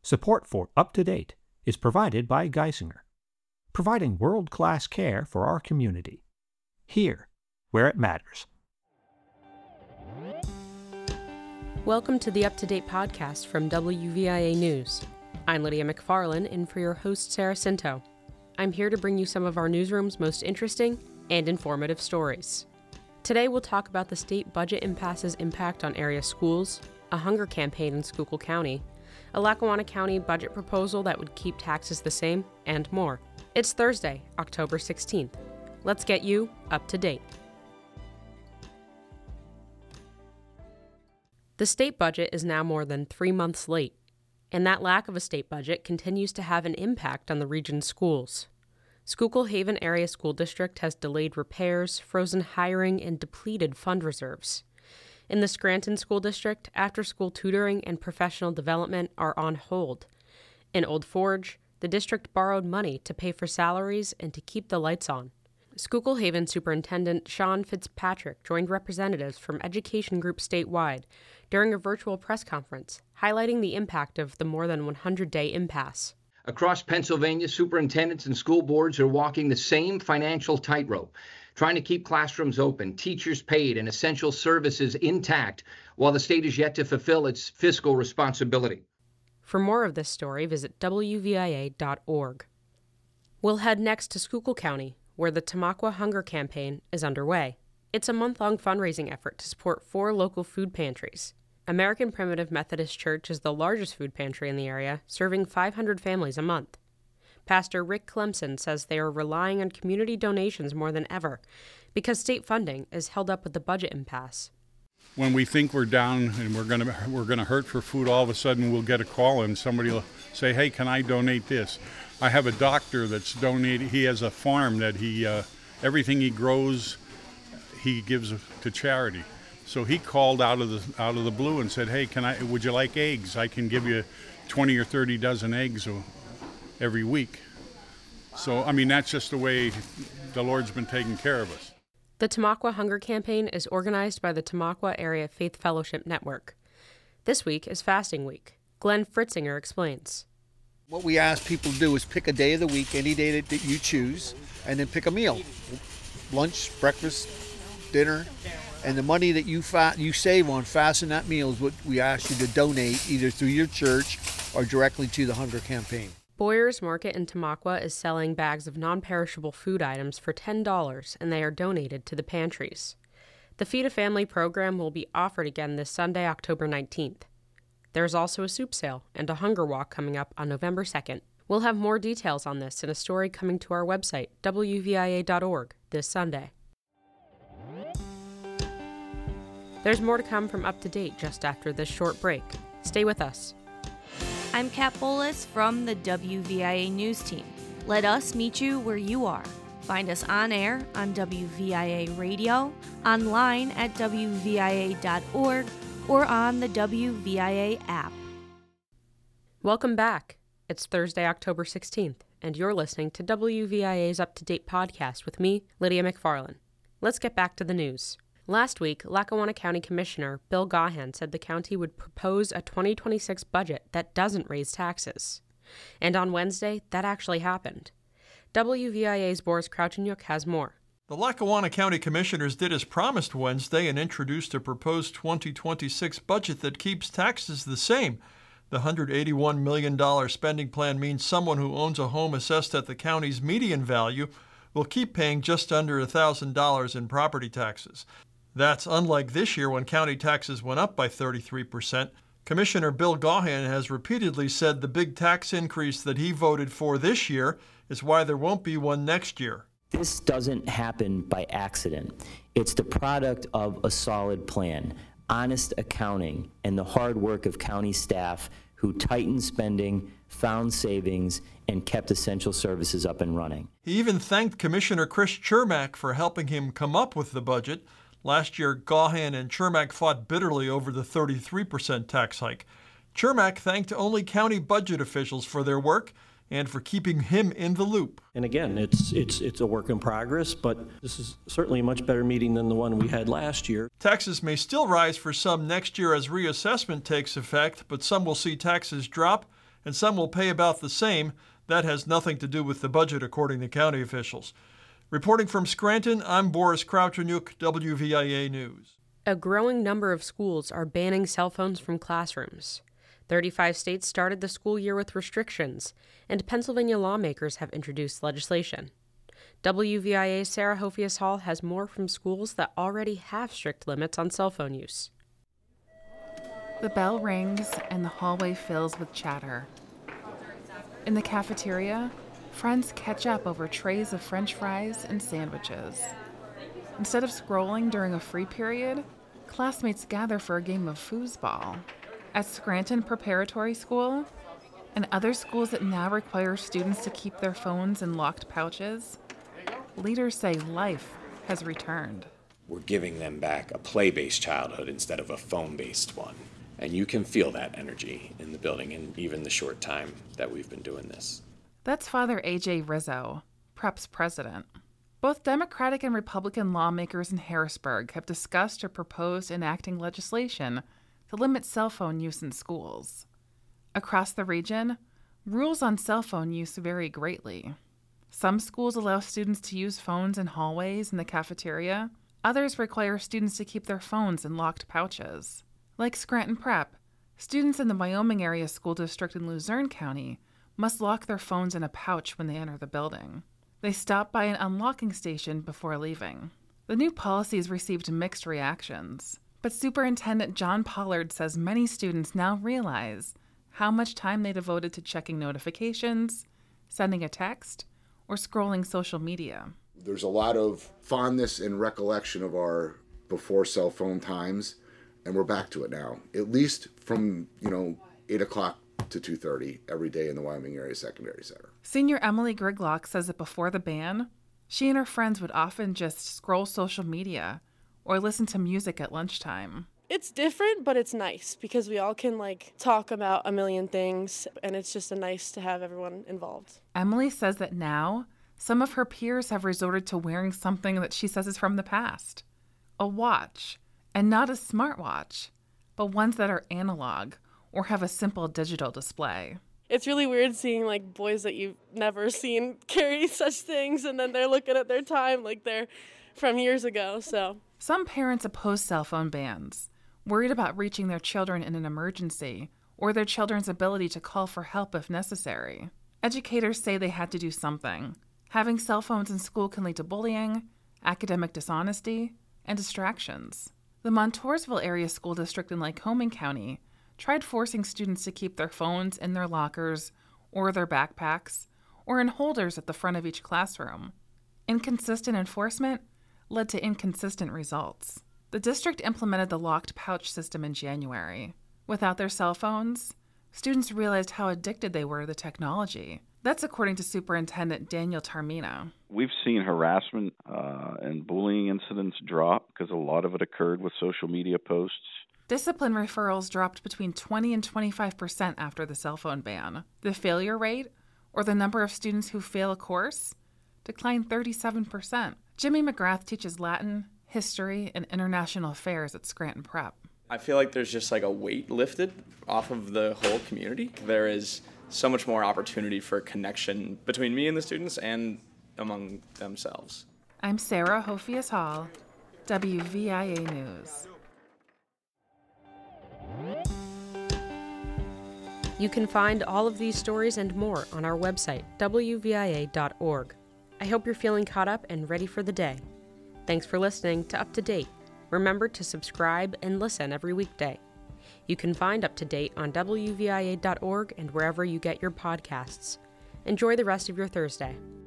Support for Up to Date is provided by Geisinger, providing world-class care for our community. Here, where it matters. Welcome to the Up to Date podcast from WVIA News. I'm Lydia McFarlane, in for your host, Sarah Cinto. I'm here to bring you some of our newsroom's most interesting and informative stories. Today we'll talk about the state budget impasse's impact on area schools, a hunger campaign in Schuylkill County, a Lackawanna County budget proposal that would keep taxes the same, and more. It's Thursday, October 16th. Let's get you up to date. The state budget is now more than 3 months late, and that lack of a state budget continues to have an impact on the region's schools. Schuylkill Haven Area School District has delayed repairs, frozen hiring, and depleted fund reserves. In the Scranton School District, after-school tutoring and professional development are on hold. In Old Forge, the district borrowed money to pay for salaries and to keep the lights on. Schuylkill Haven Superintendent Sean Fitzpatrick joined representatives from education groups statewide during a virtual press conference, highlighting the impact of the more than 100-day impasse. Across Pennsylvania, superintendents and school boards are walking the same financial tightrope, trying to keep classrooms open, teachers paid, and essential services intact, while the state is yet to fulfill its fiscal responsibility. For more of this story, visit WVIA.org. We'll head next to Schuylkill County, where the Tamaqua Hunger Campaign is underway. It's a month-long fundraising effort to support 4 local food pantries. American Primitive Methodist Church is the largest food pantry in the area, serving 500 families a month. Pastor Rick Clemson says they are relying on community donations more than ever because state funding is held up with the budget impasse. When we think we're down and we're gonna hurt for food, all of a sudden we'll get a call and somebody will say, "Hey, can I donate this?" I have a doctor that's donated. He has a farm that he everything he grows he gives to charity. So he called out of the blue and said, "Hey, would you like eggs? I can give you 20 or 30 dozen eggs every week." So, I mean, that's just the way the Lord's been taking care of us. The Tamaqua Hunger Campaign is organized by the Tamaqua Area Faith Fellowship Network. This week is Fasting Week. Glenn Fritzinger explains. What we ask people to do is pick a day of the week, any day that you choose, and then pick a meal. Lunch, breakfast, dinner, and the money that you save on fasting that meal is what we ask you to donate either through your church or directly to the Hunger Campaign. Boyer's Market in Tamaqua is selling bags of non-perishable food items for $10, and they are donated to the pantries. The Feed a Family program will be offered again this Sunday, October 19th. There's also a soup sale and a hunger walk coming up on November 2nd. We'll have more details on this in a story coming to our website, WVIA.org, this Sunday. There's more to come from Up to Date just after this short break. Stay with us. I'm Kat Bolas from the WVIA News Team. Let us meet you where you are. Find us on air on WVIA Radio, online at WVIA.org, or on the WVIA app. Welcome back. It's Thursday, October 16th, and you're listening to WVIA's Up to Date podcast with me, Lydia McFarlane. Let's get back to the news. Last week, Lackawanna County Commissioner Bill Gaughan said the county would propose a 2026 budget that doesn't raise taxes. And on Wednesday, that actually happened. WVIA's Boris Krauchenyuk has more. The Lackawanna County Commissioners did as promised Wednesday and introduced a proposed 2026 budget that keeps taxes the same. The $181 million spending plan means someone who owns a home assessed at the county's median value will keep paying just under $1,000 in property taxes. That's unlike this year when county taxes went up by 33%. Commissioner Bill Gaughan has repeatedly said the big tax increase that he voted for this year is why there won't be one next year. This doesn't happen by accident. It's the product of a solid plan, honest accounting, and the hard work of county staff who tightened spending, found savings, and kept essential services up and running. He even thanked Commissioner Chris Chermak for helping him come up with the budget. Last year, Gaughan and Chermak fought bitterly over the 33% tax hike. Chermak thanked only county budget officials for their work and for keeping him in the loop. And again, it's a work in progress, but this is certainly a much better meeting than the one we had last year. Taxes may still rise for some next year as reassessment takes effect, but some will see taxes drop and some will pay about the same. That has nothing to do with the budget, according to county officials. Reporting from Scranton, I'm Boris Krauterniuk, WVIA News. A growing number of schools are banning cell phones from classrooms. 35 states started the school year with restrictions, and Pennsylvania lawmakers have introduced legislation. WVIA's Sarah Hofias Hall has more from schools that already have strict limits on cell phone use. The bell rings and the hallway fills with chatter. In the cafeteria, friends catch up over trays of French fries and sandwiches. Instead of scrolling during a free period, classmates gather for a game of foosball. At Scranton Preparatory School and other schools that now require students to keep their phones in locked pouches, leaders say life has returned. We're giving them back a play-based childhood instead of a phone-based one. And you can feel that energy in the building in even the short time that we've been doing this. That's Father A.J. Rizzo, PREP's president. Both Democratic and Republican lawmakers in Harrisburg have discussed or proposed enacting legislation to limit cell phone use in schools. Across the region, rules on cell phone use vary greatly. Some schools allow students to use phones in hallways and the cafeteria. Others require students to keep their phones in locked pouches. Like Scranton Prep, students in the Wyoming Area School District in Luzerne County must lock their phones in a pouch when they enter the building. They stop by an unlocking station before leaving. The new policies received mixed reactions, but Superintendent John Pollard says many students now realize how much time they devoted to checking notifications, sending a text, or scrolling social media. There's a lot of fondness and recollection of our before cell phone times, and we're back to it now, at least from, 8 o'clock to 2:30 every day in the Wyoming Area Secondary Center. Senior Emily Griglock says that before the ban, she and her friends would often just scroll social media or listen to music at lunchtime. It's different, but it's nice because we all can talk about a million things, and it's just nice to have everyone involved. Emily says that now some of her peers have resorted to wearing something that she says is from the past, a watch, and not a smartwatch, but ones that are analog or have a simple digital display. It's really weird seeing boys that you've never seen carry such things, and then they're looking at their time like they're from years ago. So some parents oppose cell phone bans, worried about reaching their children in an emergency or their children's ability to call for help if necessary. Educators say they had to do something. Having cell phones in school can lead to bullying, academic dishonesty, and distractions. The Montoursville Area School District in Lycoming County tried forcing students to keep their phones in their lockers or their backpacks or in holders at the front of each classroom. Inconsistent enforcement led to inconsistent results. The district implemented the locked pouch system in January. Without their cell phones, students realized how addicted they were to the technology. That's according to Superintendent Daniel Tarmina. We've seen harassment and bullying incidents drop because a lot of it occurred with social media posts. Discipline referrals dropped between 20 and 25% after the cell phone ban. The failure rate, or the number of students who fail a course, declined 37%. Jimmy McGrath teaches Latin, history, and international affairs at Scranton Prep. I feel like there's just a weight lifted off of the whole community. There is so much more opportunity for connection between me and the students and among themselves. I'm Sarah Hofias Hall, WVIA News. You can find all of these stories and more on our website, wvia.org. I hope you're feeling caught up and ready for the day. Thanks for listening to Up to Date. Remember to subscribe and listen every weekday. You can find Up to Date on wvia.org and wherever you get your podcasts. Enjoy the rest of your Thursday.